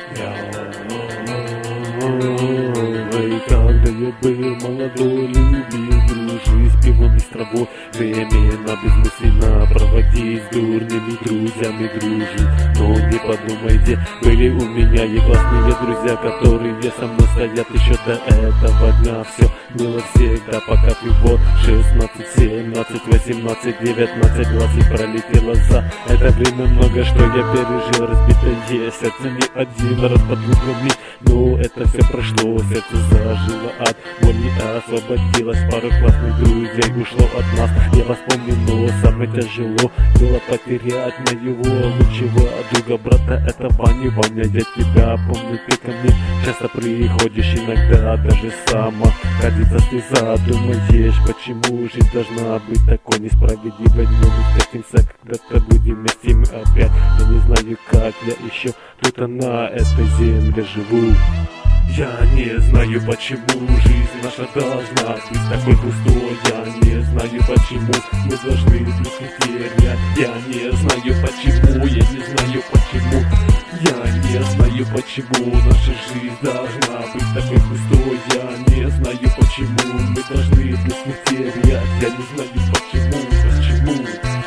Ой, когда я был молодой, любил дружить с пивом и с травой, временно бессмысленно проводить с дурными друзьями дружить. Но не подумайте, были у меня и классные друзья, которые со мной стоят еще до этого дня. Все было всегда, пока пиво 16, 17, 18, 19, 20 пролетело за это время. Много что я пережил, разбитое сердце не один раз под углами. Но это все прошло, сердце зажило от боли, освободилось. Пару классных друзей ушло от нас. Я вас помню, но самое тяжело было потерять моего лучшего друга, брата этого не Ваня. Я тебя помню, ты ко мне часто приходишь, иногда даже сама катится слеза. Думаешь, почему жизнь должна быть такой несправедливой? Но мы встретимся, когда-то будем вместе мы опять. Я не знаю, как я еще тут на этой земле живу. Я не знаю, почему жизнь наша должна быть такой пустой. Я не знаю, почему мы должны близких терять. Я не знаю, почему, я не знаю, почему. Я не знаю, почему наша жизнь должна быть такой пустой. Я не знаю, почему мы должны близких терять. Я не знаю, почему.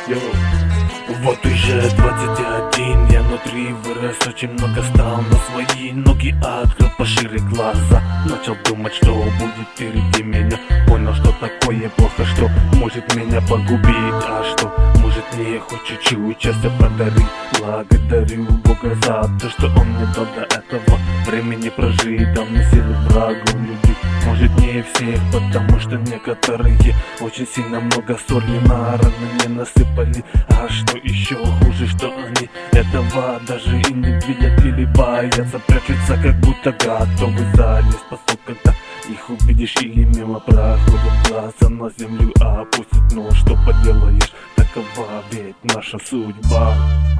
Вот уже 21, я внутри вырос, очень много стал, на свои ноги открыл пошире глаза. Начал думать, что будет впереди меня. Понял, что такое плохо, что может меня погубить. А что может мне хоть чуть-чуть счастья подарить. Благодарю Бога за то, что Он мне дал до этого времени прожить. Дал мне силы врагу любить. Может не всех, потому что некоторые очень сильно много соли на раны не насыпали. А что еще хуже, что они этого даже и не видят или боятся, прячутся, как будто готовы залезть по стол, когда их увидишь и мимо проходят, глаза на землю опустят. Но что поделаешь, такова ведь наша судьба.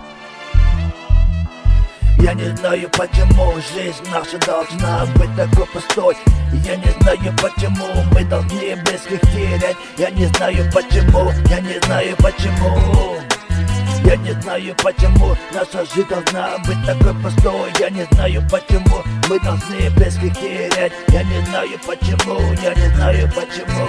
Я не знаю, почему жизнь наша должна быть такой пустой. Я не знаю, почему мы должны близких терять. Я не знаю, почему, я не знаю, почему. Я не знаю, почему наша жизнь должна быть такой пустой. Я не знаю, почему мы должны близких терять. Я не знаю, почему, я не знаю, почему.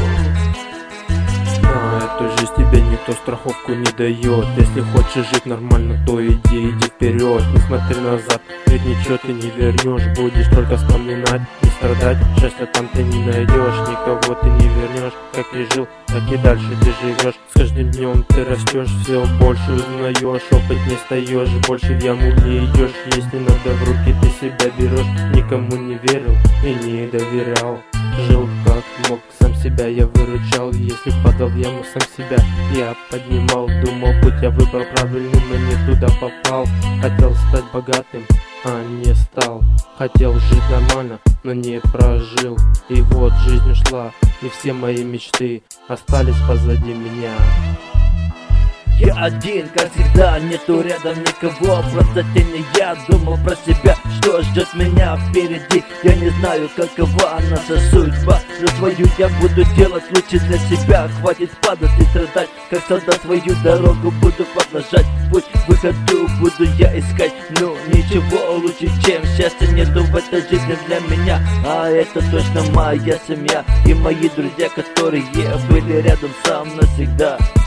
Эту жизнь тебе никто страховку не дает. Если хочешь жить нормально, то иди вперед. Не смотри назад, ведь ничего ты не вернешь. Будешь только вспоминать и страдать. Счастья там ты не найдешь, никого ты не вернешь. Как ты жил, так и дальше ты живешь. С каждым днем ты растешь, все больше узнаешь. Опыт не стаешь, больше в яму не идешь. Если надо в руки ты себя берешь. Никому не верил и не доверял. Жил как мог, сам себя я выручал. Если падал в яму, сам себя я поднимал. Думал, путь я выбрал правильный, но не туда попал. Хотел стать богатым, а не стал. Хотел жить нормально, но не прожил. И вот жизнь ушла, и все мои мечты остались позади меня. Я один, как всегда, нету рядом никого. Просто тени, я думал про себя, что ждет меня впереди. Я не знаю, какова наша судьба, но свою я буду делать лучше для себя. Хватит падать и страдать, как солдат свою дорогу буду продолжать. Путь к выходу буду я искать, но ничего лучше, чем счастья нету в этой жизни для меня. А это точно моя семья и мои друзья, которые были рядом со мной всегда.